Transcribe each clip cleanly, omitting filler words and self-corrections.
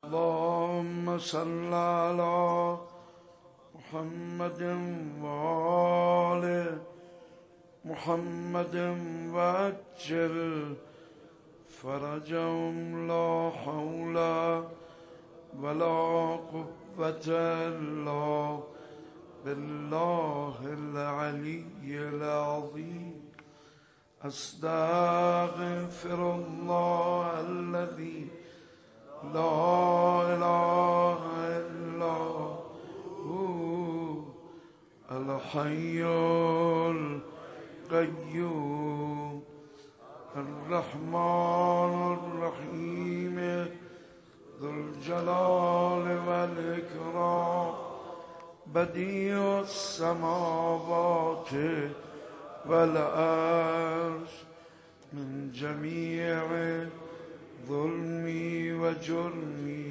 اللهم صل على محمد وآل محمد وعجل فرجهم. لا حول ولا قوة إلا بالله العلي العظيم. أستغفر الله الذي لا إله إلا هو الحي القيوم الرحمن الرحيم ذو الجلال والإكرام بديع السماوات والأرض. من جميع ظلمي وجرمي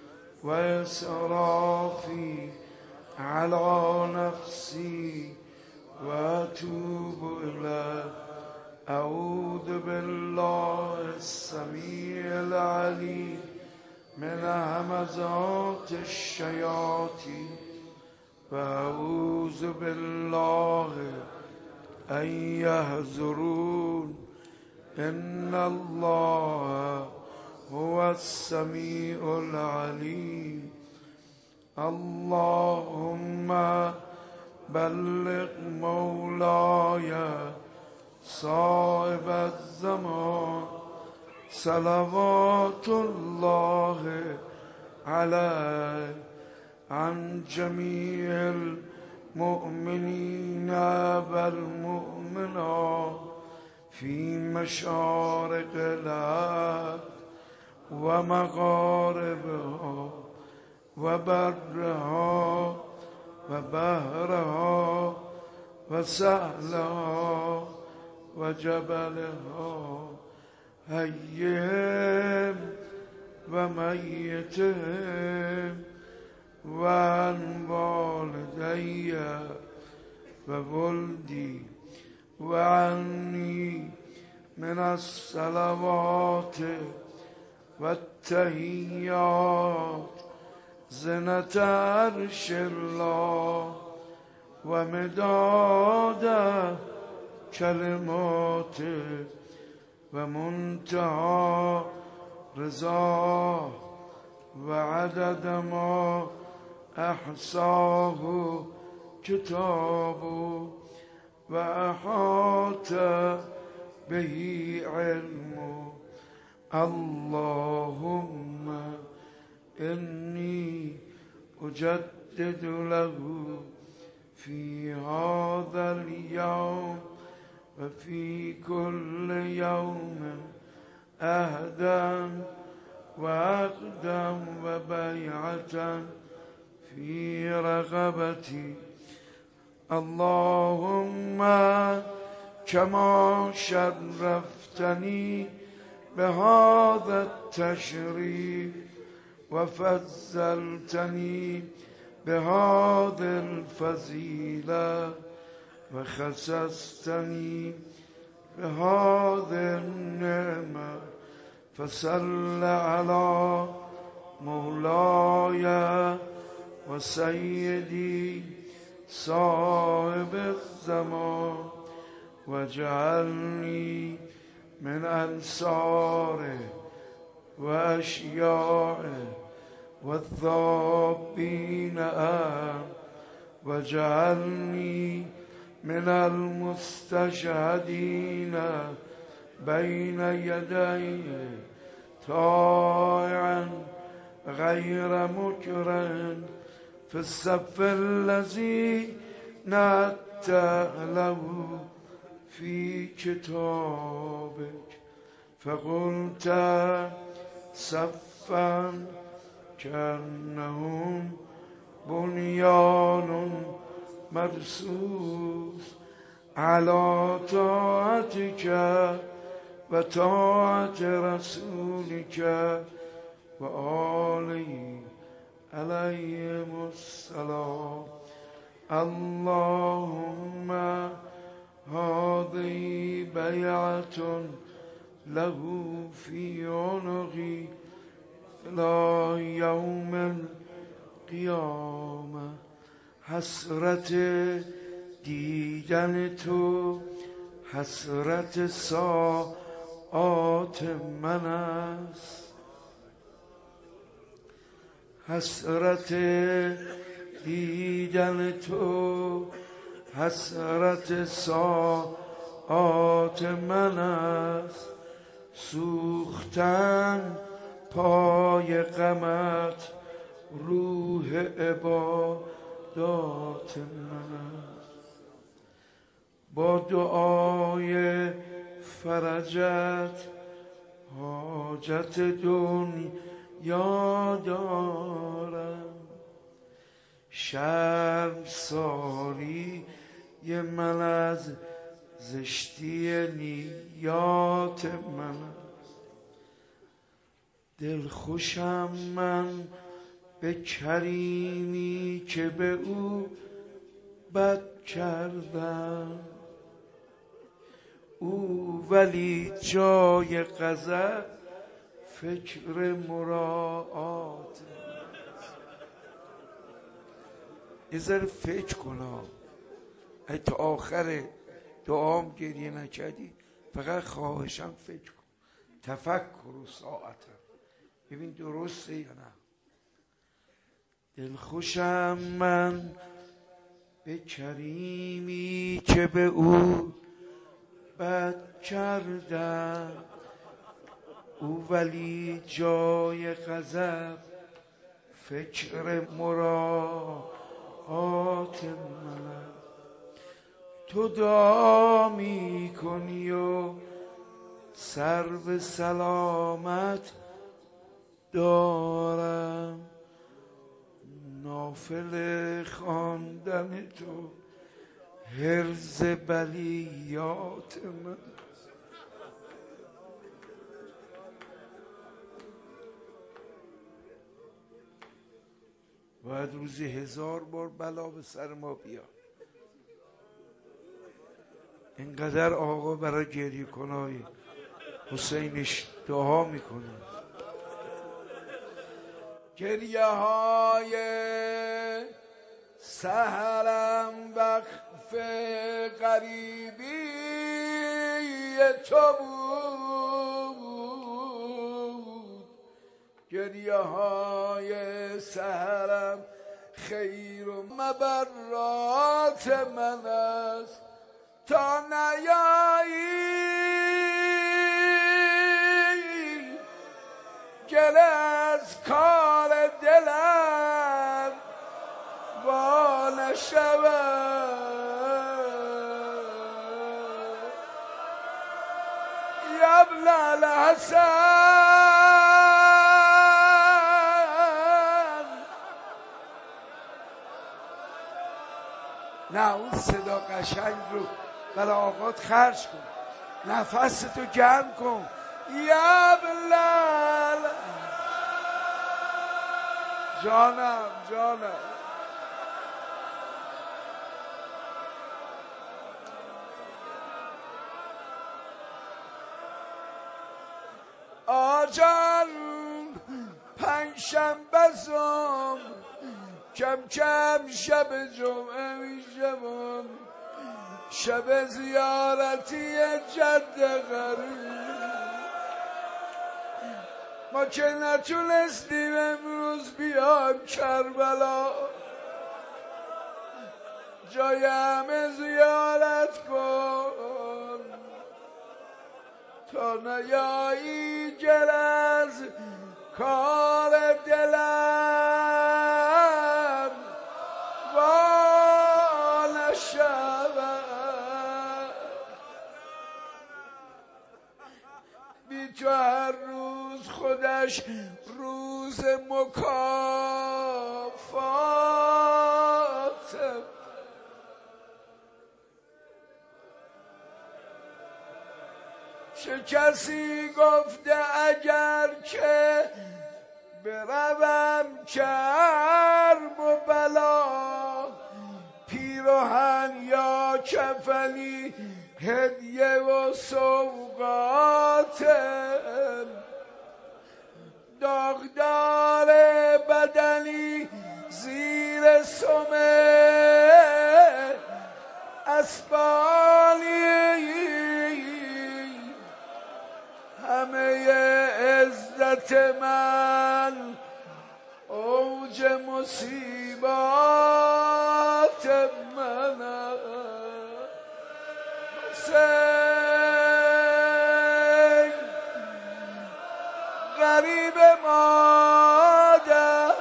وإسرافي على نفسي وأتوب إليه. أعوذ بالله السميع العليم من همزات الشياطين وأعوذ بالله أن يحضرون. إن الله هو السميع العليم. اللهم بلغ مولاي صاحب الزمان صلوات الله عليه عن جميع المؤمنين والمؤمنات في مشارق الأرض ومغاربها وبرها وبحرها وسهلها وجبلها حيهم وميتهم وعن والدي وولدي وعني من الصلوات والتحيات زنة عرش الله ومداد كلماته ومنتهى رضاه وعدد ما أحصاه كتابه وأحاط به علمه. اللهم إني أجدد له في هذا اليوم وفي كل يوم أهدا وأقدم وبيعة في رغبتي. اللهم كما شرفتني بهذا التشريف وفضلتني بهذه الفضيلة وخصصتني بهذه النعمة فصل على مولاي وسيدي صاحب الزمان واجعلني من أنصاره وأشياعه والذابين واجعلني من المستشهدين بين يديه طائعا غير مكره في الصف الذي نتأله في كتابك. فقلت صفا كأنهم بنيان مرصوص على طاعتك وطاعة رسولك وآله عليهم السلام. اللهم هذه بيعة له في عنقي الى یوم القیامه. حسرت دیدن تو حسرت ساعات من است، حسرت دیدن تو حسرت ساعات من است. سوختن پای غمت روح عبادات من است. با دعای فرجت حاجت دنیا دارم، شرمساری من از زشتی نیات من است. دلخوشم من به کریمی که به او بد کردم، او ولی جای غضب فکر مراعات. یه ذره فکر کن، ای تا آخر دعام گریه نکردی، فقط خواهشم فکر کن، تفکر و ساعتم ببین درسته یا نه. دلخوشم من به کریمی که به او بد کردم، او ولی جای غضب فکر مراعات من. تو دعا می کنی و سر به سلامت دارم، نافل خواندن تو حرز بلیات من. باید روزی 1000 بار بلا به سر ما بیاد. اینقدر آقا برای گریه کنای حسینش دعا میکنه. گریه های سحرم وقف غریبی تو بود، گریه های سحرم خیر و مبرات من است. تا نیایی گل از کار دلم وا نشود، یا ابن الحسن. نه اون صدا قشنگ رو برای آقات خرج کن، نفستو گرم کن. یا بلال جانم جانم. آجان پنجشنبه زم کم کم شب جمعه میشم، شب زیارتی جد غریب. ما که نتونستیم امروز بیایم کربلا، جای همه زیارت کن تا نیایی گل از کار دلم وا نشود. بی تو هر روز خودش روز مکافات. چه کسی گفته اگر که بروم کرب و بلا، پیراهن یا کفنی هدیه و سوغات داغدار علی زیر سمه اسبانی همه عزت من اوج مصیبات من حسین غریب مادر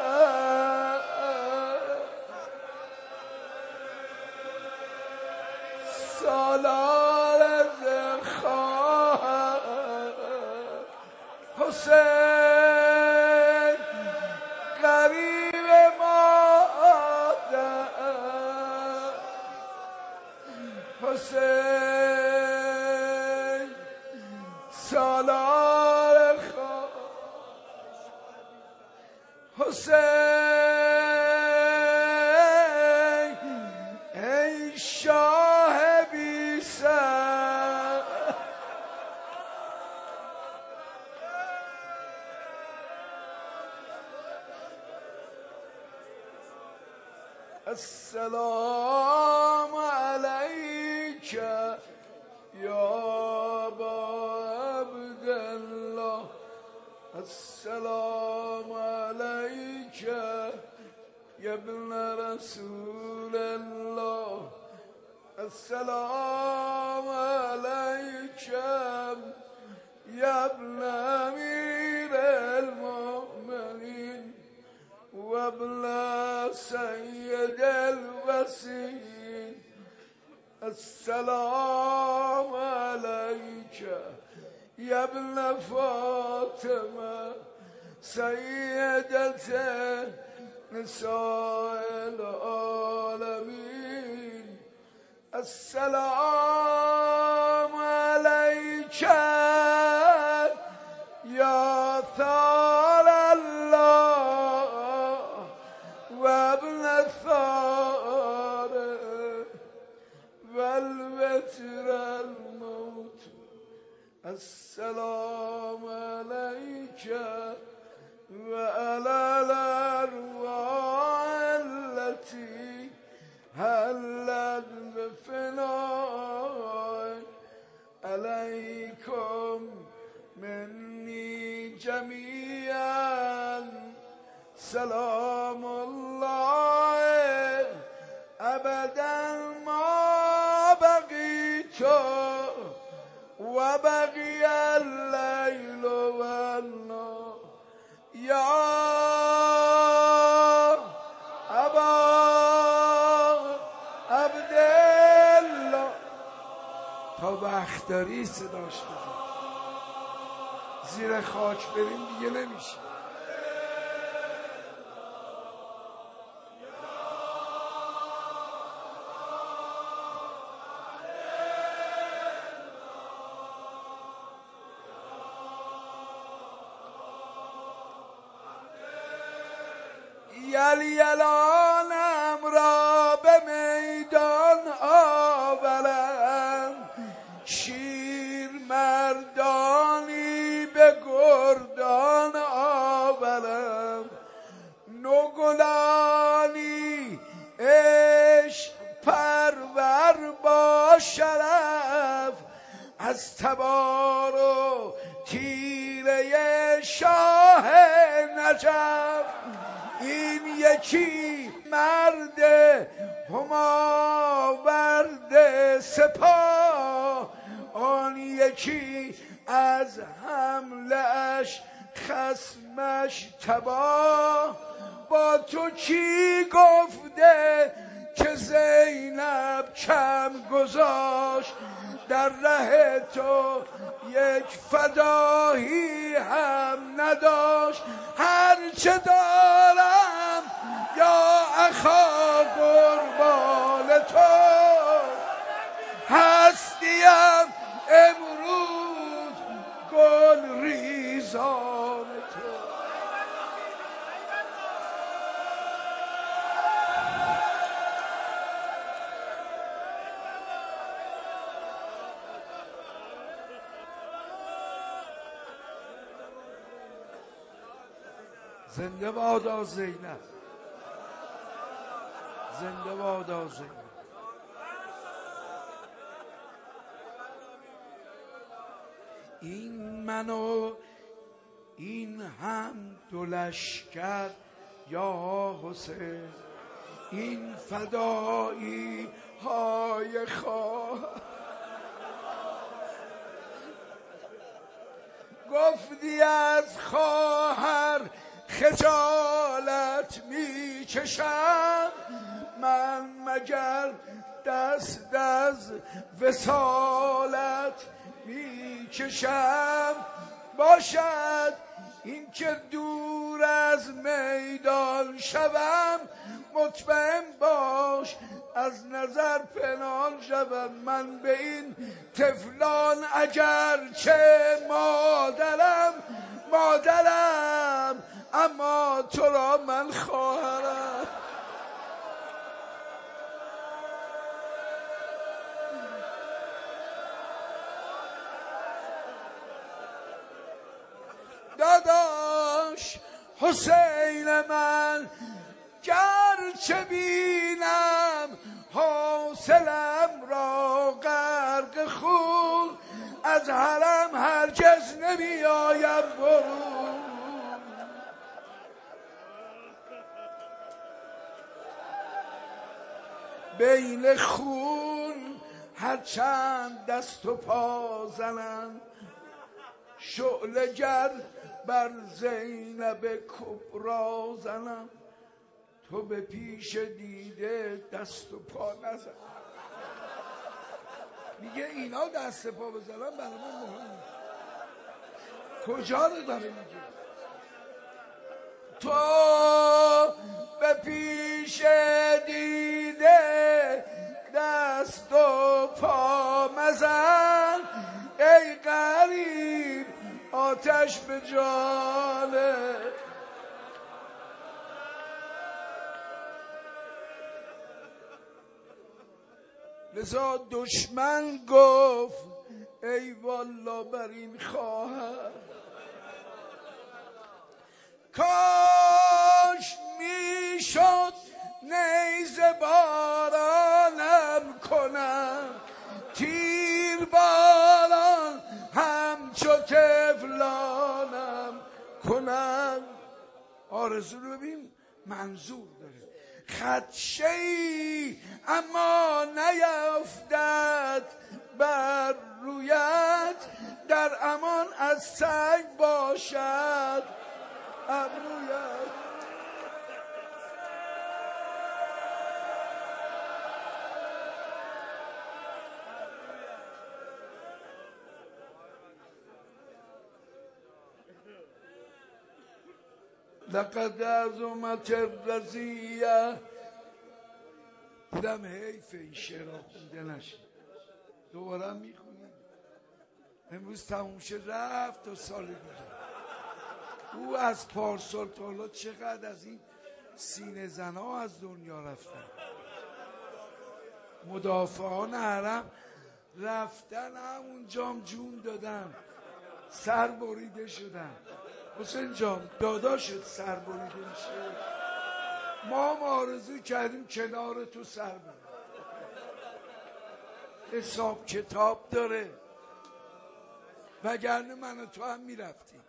سالار خواهر حسین غریب مادر حسین سالار خواهر حسین ای شاه بی سر السلام علیک یا ابا عبدالله السلام علیک یا ابن رسول الله السلام علیک یا ابن امیر المؤمنین و ابن سید الوسیل السلام علیک یا ابن فاطمه سیدت نساء العالمین السلام علیک یا ثار الله و ابن ثار و الوتر الموت السلام علیک و علی الارواح التي هلت بفنائك علیکم منی جمیعا سلام الله ابدا ما بقیت و بقی اللیل و النهار یا ابا عبدالله تا وقت داری صداش بزن زیر خاک بریم دیگه نمیشه یلیلانم را به میدان آورم شیر مردانی به گردان آورم نوگلانی عشق پرور با شرف از تبار و تیره شاه نجف این یکی مرد هماورد سپاه آن یکی از حملش خصمش تباه با تو کی گفته که زینب کم گذاشت در ره تو یک فدایی هم نداشت هرچه دارم یا اخا قربان تو هستیم امروز گل ریزان تو زنده بادا زینب، زنده بادا زینب. این من و این هم دو لشکر یا حسین، این فدایی های خواهر. گفتی از خواهر خجالت می کشم، من مگر دست از وصالت می کشم. باشد این که دور از میدان شوم، مطمئن باش از نظر پنهان شوم. من به این طفلان اگر چه مادرم، اما تو را من خواهرم. داداش حسین من گرچه بینم حاصلم را غرق خون، از حرم هرگز نمی آیم برون. بین خون هرچند دست و پا زنم، شعله گر بر زینب کبرا زنم، تو به پیش دیده دست و پا نزن. میگه اینا دست پا بزنن برای من مهم نیست. کجا رو داره میگه؟ تو به پیش دیده دست و پا مزن، ای غریب آتش به جانه. لذا دشمن گفت ای والا بر این خواهر، کاش میشد نیزه بارانم کنم، تیر باران همچو طفلانم کنم. آرزو رو ببین منظور داره، خدشه‌ای اما نیفتد بر رویت، در امان از سنگ باشد ابرویت. لقد عظمت الرزیه. دیدم حیف این شعر ها خونده نشه، دوباره میخونیم. امروز تموم شد رفت تا سال دیگه. او از پارسال تا حالا چقدر از این سینه زنها از دنیا رفتن. مدافعان حرم رفتن همونجام جون دادن، سر بریده شدن. حسین جان داداشت سر بریده میشه، ما هم آرزو کردیم کنار تو سر بریده. حساب کتاب داره، وگرنه من و تو هم میرفتیم.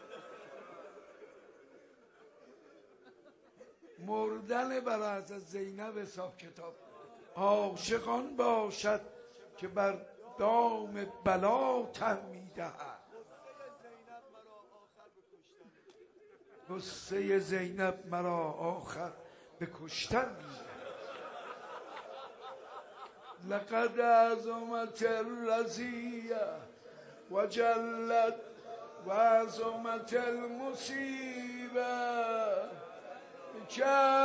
مردن برای حضرت زینب حساب کتاب. عاشقان باشد که بر دام بلا تن میدهد، غصه زینب مرا آخر به کشتن میدهد. لقد عظمت الرزیه و جلت و عظمت المصیبه، که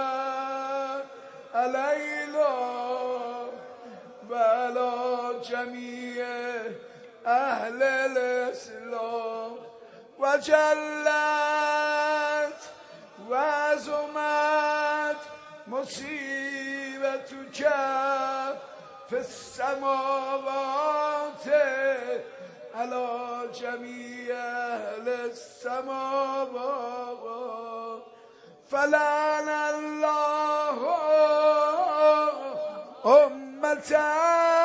علیلا و علی جمیع اهل الاسلام، و جلت و عظمت مصیبت که فی السماوات علی جمیع اهل السماوات. فلعن الله امتا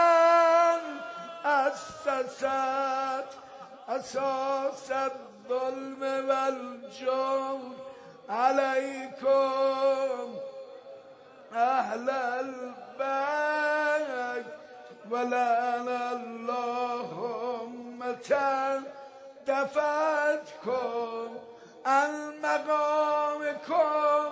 اسست اساس الظلم والجور علیکم اهل البیت ولعن الله امتا دفعتکم عن مقامکم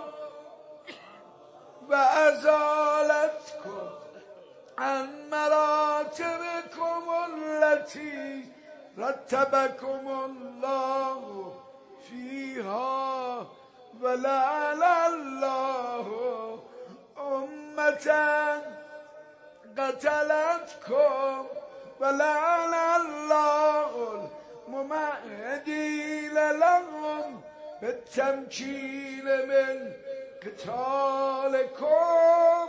و ازالتکم عن مراتبکم التي رتبکم الله فیها ولعن الله امتا قتلتکم ولعن الله الممهدین لهم بالتمکین من قتالکم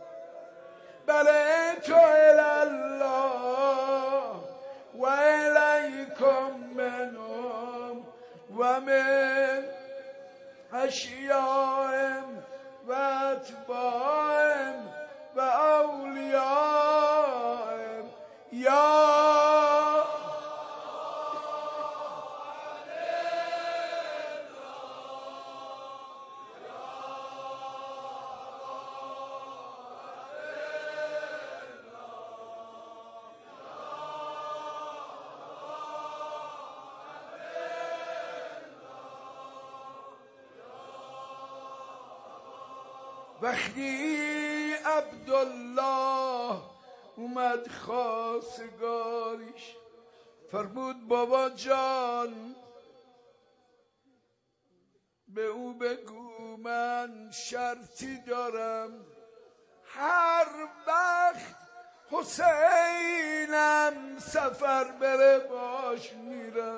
بلعت الی الله و الیکم منهم و من اشیاءهم و اتباعهم و اولیاءهم یا وقتی عبدالله اومد خواستگاریش فرمود بابا جان به او بگو من شرطی دارم هر وقت حسینم سفر بره باش میرم.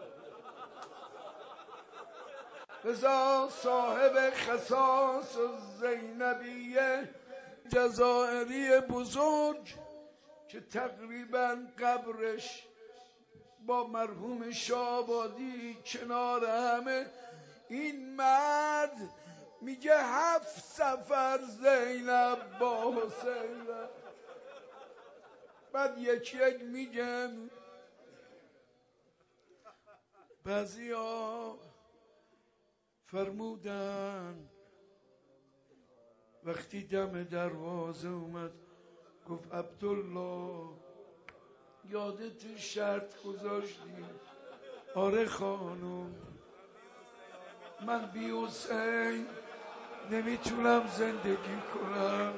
رضا صاحب خصاص زینبیه جزائری بزرگ که تقریبا قبرش با مرحوم شابادی کنار همه، این مرد میگه 7 سفر زینب با حسین، بعد یک میگم بعضی ها فرمودن وقتی دم دروازه اومد گفت عبدالله یادت شرط گذاشتی؟ آره خانم، من بی حسین نمیتونم زندگی کنم.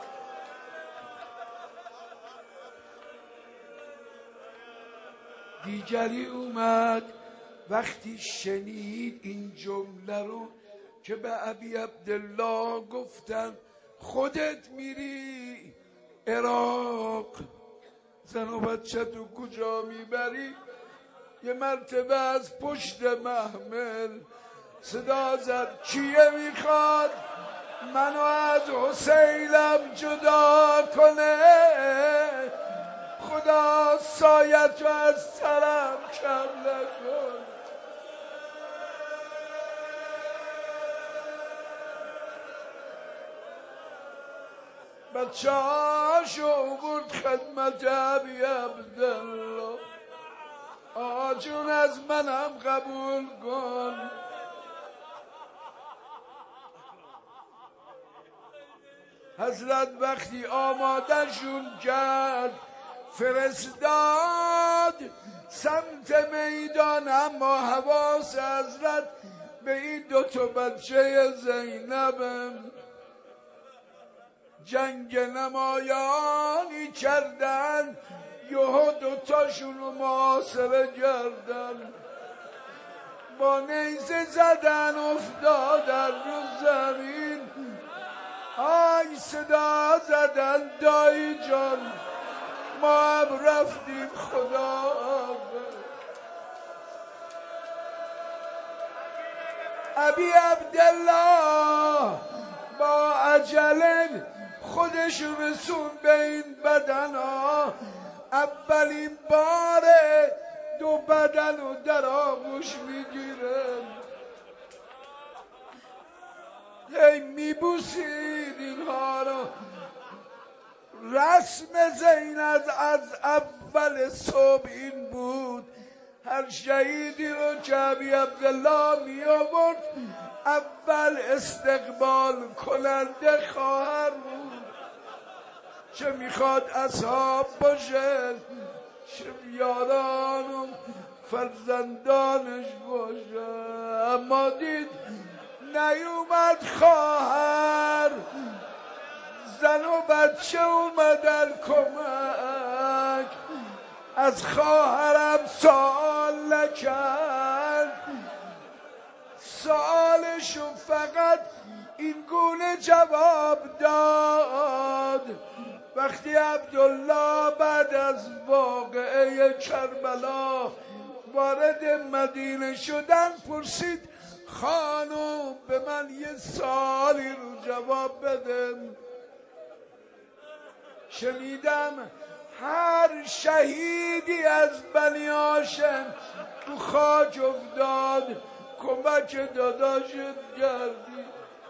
دیگری اومد وقتی شنید این جمله رو که به ابی عبدالله گفتن خودت میری عراق، زن و بچه تو کجا میبری؟ یه مرتبه از پشت محمل صدا زد کیه میخواد منو از حسینم جدا کنه؟ خدا سایتو از سرم کم نکن. بچه هاشو برد خدمت ابی عبدالله، آجون از منم قبول کن. حضرت وقتی آمادهشون کرد فرستاد سمت میدان، اما حواس حضرت به این 2 بچه زینبم. جنگ نمایانی کردن، یهو 2تاشون رو محاصره کردن، با نیزه زدن افتادن رو زمین. آی صدا زدن دایی جان ما هم رفتیم خدا. ابی عبدالله با عجله خودش رسون به این بدن ها، اولین باره 2 بدن رو در آغوش میگیره. هی میبوسید اینها رو. رسم زینب از اول صبح این بود، هر شهیدی رو که ابی عبدالله می آورد اول استقبال کننده خواهر بود، چه میخواد اصحاب باشه چه یاران و فرزندانش باشه. اما دید نیومد خواهر، زن و بچه اومدن کمک، از خواهرم سوال نکرد، سوالشو فقط این گونه جواب داد. وقتی عبدالله بعد از واقعه کربلا وارد مدینه شدن پرسید خانم به من یه سوالی رو جواب بده. شنیدم هر شهیدی از بنی هاشم تو خاک افتاد، کمک داداشت کردی.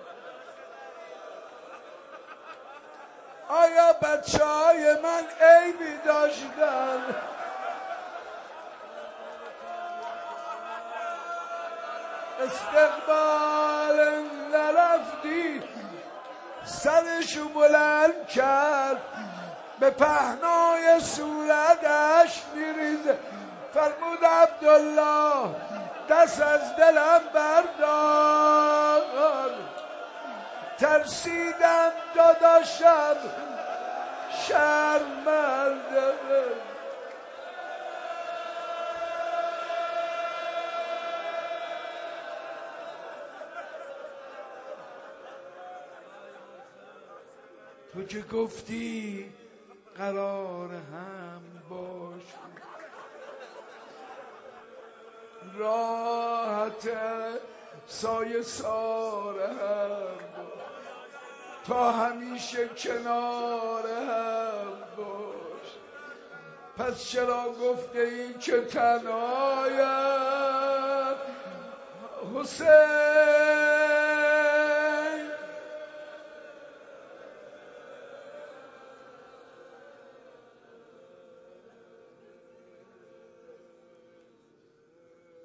آیا بچه های من عیبی داشتن؟ استقبال نرفتی، سرشو بلند کرد، به پهنای صورتش میریزه. فرمود عبدالله دست از دلم بردار، ترسیدم داداشم شرمنده. تو که گفتی قرار هم باش، راحت سایه سار هم باش، تا همیشه کنار هم باش. پس چرا گفته ای که تنهایم حسین؟